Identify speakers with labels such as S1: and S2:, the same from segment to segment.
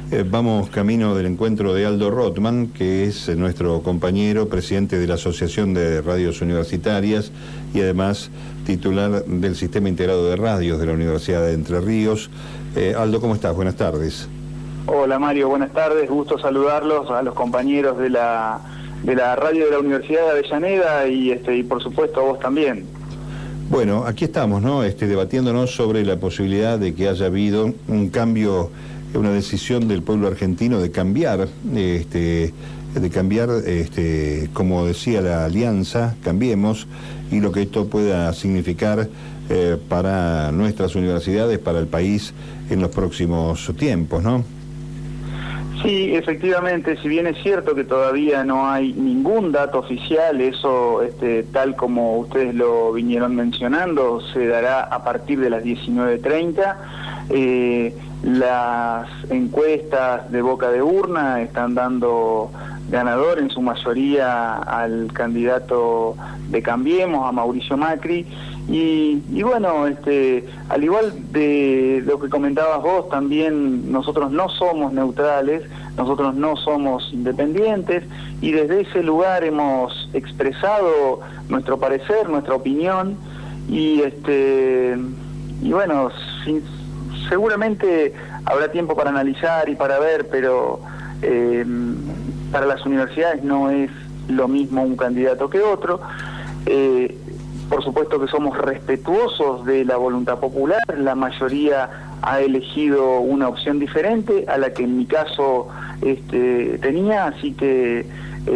S1: Vamos camino del encuentro de Aldo Rothman, que es nuestro compañero, presidente de la Asociación de Radios Universitarias y además titular del Sistema Integrado de Radios de la Universidad de Entre Ríos. Aldo, ¿cómo estás? Buenas tardes.
S2: Hola Mario, buenas tardes, gusto saludarlos a los compañeros de la radio de la Universidad de Avellaneda y por supuesto a vos también.
S1: Bueno, aquí estamos, ¿no? Debatiéndonos sobre la posibilidad de que haya habido un cambio, una decisión del pueblo argentino de cambiar, como decía la Alianza, Cambiemos, y lo que esto pueda significar para nuestras universidades, para el país en los próximos tiempos, ¿no?
S2: Sí, efectivamente, si bien es cierto que todavía no hay ningún dato oficial, eso tal como ustedes lo vinieron mencionando, se dará a partir de las 19:30. Las encuestas de boca de urna están dando ganador en su mayoría al candidato de Cambiemos, a Mauricio Macri, y bueno, al igual de lo que comentabas vos, también nosotros no somos neutrales, nosotros no somos independientes, y desde ese lugar hemos expresado nuestro parecer, nuestra opinión, y bueno, seguramente habrá tiempo para analizar y para ver, pero para las universidades no es lo mismo un candidato que otro. Por supuesto que somos respetuosos de la voluntad popular, la mayoría ha elegido una opción diferente a la que en mi caso tenía, así que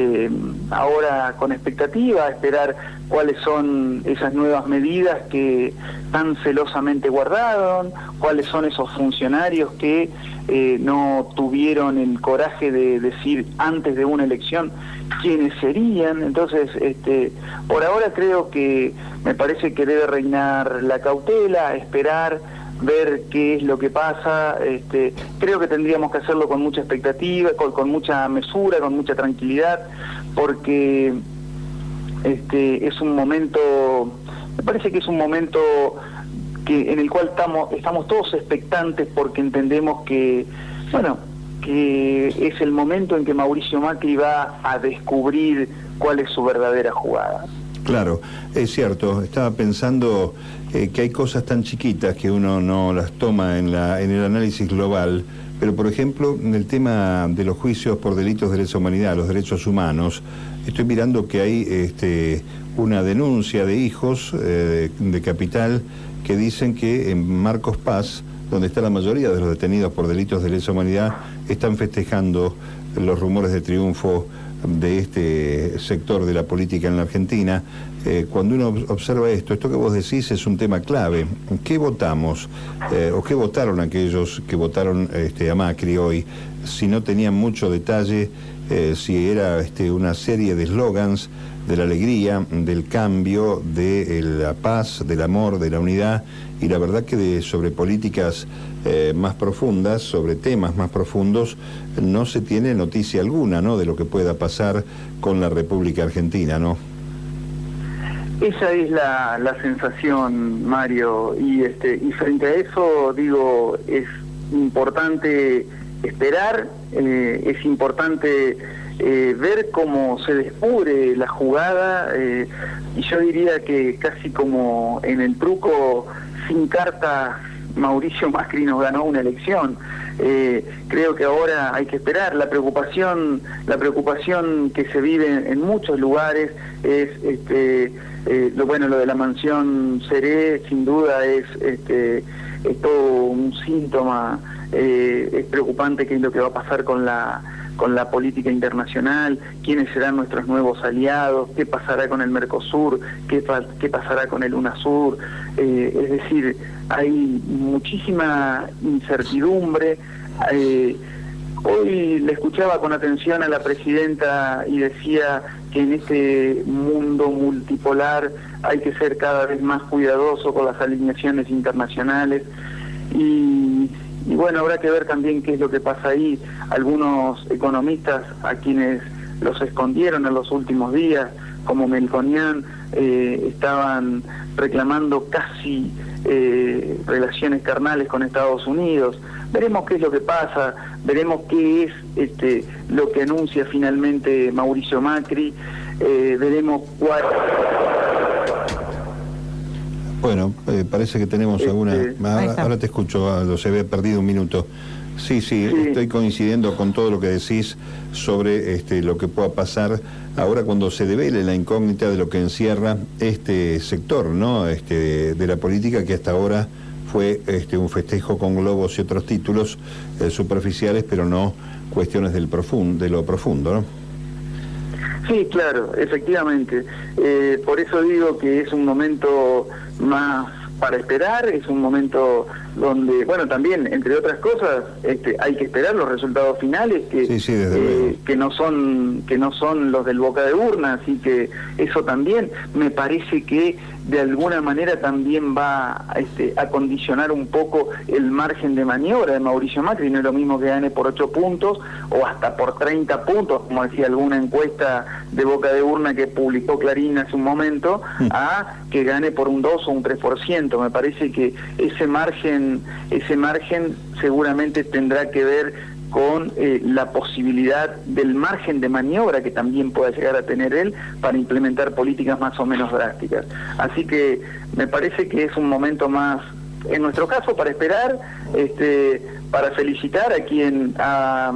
S2: ahora con expectativa a esperar cuáles son esas nuevas medidas que tan celosamente guardaron, cuáles son esos funcionarios que no tuvieron el coraje de decir antes de una elección quiénes serían. Entonces, por ahora creo que me parece que debe reinar la cautela, esperar, ver qué es lo que pasa. Creo que tendríamos que hacerlo con mucha expectativa, con mucha mesura, con mucha tranquilidad, porque es un momento, me parece que es un momento en el cual estamos todos expectantes, porque entendemos que, bueno, que es el momento en que Mauricio Macri va a descubrir cuál es su verdadera jugada.
S1: Claro, es cierto, estaba pensando que hay cosas tan chiquitas que uno no las toma en el análisis global, pero por ejemplo, en el tema de los juicios por delitos de lesa humanidad, los derechos humanos, estoy mirando que hay una denuncia de hijos de Capital que dicen que en Marcos Paz, donde está la mayoría de los detenidos por delitos de lesa humanidad, están festejando los rumores de triunfo de este sector de la política en la Argentina. Cuando uno observa esto que vos decís es un tema clave. ¿Qué votamos? ¿O qué votaron aquellos que votaron a Macri hoy? Si no tenían mucho detalle, si era una serie de eslogans de la alegría, del cambio, de la paz, del amor, de la unidad, y la verdad que sobre políticas más profundas, sobre temas más profundos, no se tiene noticia alguna, ¿no?, de lo que pueda pasar con la República Argentina, ¿no?
S2: Esa es la sensación, Mario, y frente a eso, digo, es importante esperar, es importante ver cómo se descubre la jugada, y yo diría que casi como en el truco sin cartas, Mauricio Macri nos ganó una elección. Creo que ahora hay que esperar. La preocupación que se vive en muchos lugares es lo de la mansión Seré, sin duda es todo un síntoma. Es preocupante qué es lo que va a pasar con la política internacional, quiénes serán nuestros nuevos aliados, qué pasará con el Mercosur, qué pasará con el UNASUR. Es decir, hay muchísima incertidumbre. Hoy le escuchaba con atención a la presidenta y decía que en este mundo multipolar hay que ser cada vez más cuidadoso con las alineaciones internacionales, y bueno, habrá que ver también qué es lo que pasa ahí. Algunos economistas a quienes los escondieron en los últimos días, como Melconian, estaban reclamando casi relaciones carnales con Estados Unidos. Veremos qué es lo que pasa, veremos qué es lo que anuncia finalmente Mauricio Macri, veremos cuál...
S1: Bueno, parece que tenemos alguna... Ahora te escucho, Aldo, se había perdido un minuto. Sí, estoy coincidiendo con todo lo que decís sobre lo que pueda pasar ahora cuando se devele la incógnita de lo que encierra este sector, ¿no? De la política, que hasta ahora fue un festejo con globos y otros títulos superficiales, pero no cuestiones de lo profundo, ¿no?
S2: Sí, claro, efectivamente. Por eso digo que es un momento más para esperar, es un momento donde, bueno, también, entre otras cosas, hay que esperar los resultados finales que no son los del boca de urna, así que eso también me parece que de alguna manera también va a condicionar un poco el margen de maniobra de Mauricio Macri. No es lo mismo que gane por 8 puntos o hasta por 30 puntos, como decía alguna encuesta de boca de urna que publicó Clarín hace un momento, a que gane por un 2 o un 3%. Me parece que ese margen seguramente tendrá que ver con la posibilidad del margen de maniobra que también pueda llegar a tener él para implementar políticas más o menos drásticas. Así que me parece que es un momento más, en nuestro caso, para esperar, para felicitar a quien ha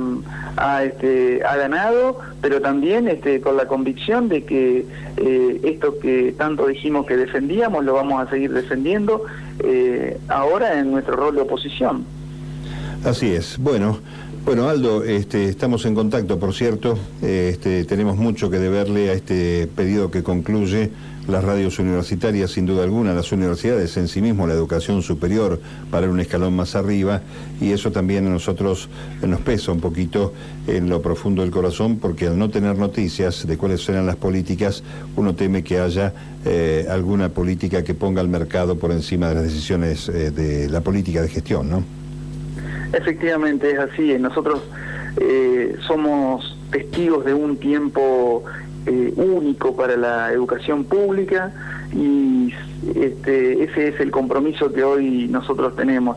S2: ganado, pero también con la convicción de que esto que tanto dijimos que defendíamos, lo vamos a seguir defendiendo ahora en nuestro rol de oposición.
S1: Así es. Bueno, Aldo, estamos en contacto, por cierto. Tenemos mucho que deberle a este periodo que concluye las radios universitarias, sin duda alguna, las universidades en sí mismo, la educación superior para un escalón más arriba, y eso también a nosotros nos pesa un poquito en lo profundo del corazón, porque al no tener noticias de cuáles serán las políticas, uno teme que haya alguna política que ponga al mercado por encima de las decisiones de la política de gestión, ¿no?
S2: Efectivamente es así. Nosotros somos testigos de un tiempo único para la educación pública, y ese es el compromiso que hoy nosotros tenemos.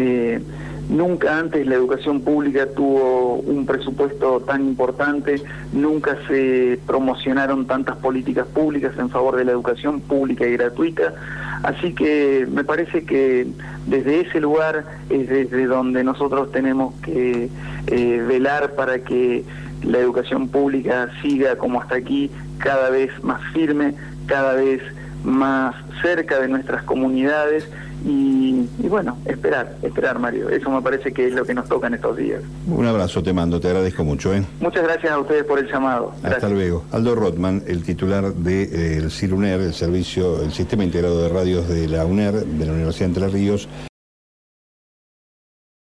S2: Nunca antes la educación pública tuvo un presupuesto tan importante, nunca se promocionaron tantas políticas públicas en favor de la educación pública y gratuita, así que me parece que desde ese lugar es desde donde nosotros tenemos que velar para que la educación pública siga como hasta aquí, cada vez más firme, cada vez más cerca de nuestras comunidades, y bueno, esperar, Mario. Eso me parece que es lo que nos toca en estos días.
S1: Un abrazo te mando, te agradezco mucho.
S2: Muchas gracias a ustedes por el llamado. Gracias.
S1: Hasta luego. Aldo Rothman, el titular del CIRUNER, el Sistema Integrado de Radios de la UNER, de la Universidad de Entre Ríos.